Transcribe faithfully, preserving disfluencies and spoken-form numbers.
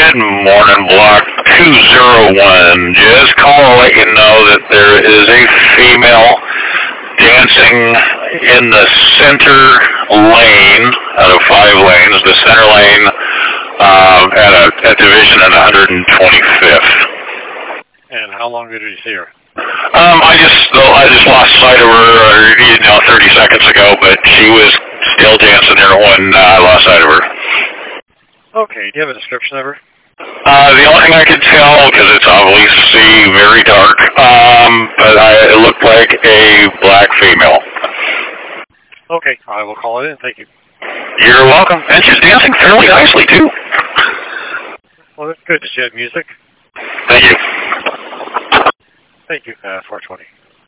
Good morning, Block two oh one. Just call to let you know that there is a female dancing in the center lane out of five lanes, the center lane uh, at a at division at one twenty-fifth. And how long did you see her? Um, I just I just lost sight of her, uh, you know, thirty seconds ago, but she was still dancing there when uh, I lost sight of her. Okay, do you have a description of her? Uh, the only thing I could tell, because it's obviously very dark, um, but I, it looked like a black female. Okay, I will call it in. Thank you. You're welcome. And she's dancing fairly nicely, too. Well, that's good. Did she have music? Thank you. Thank you, uh, four twenty.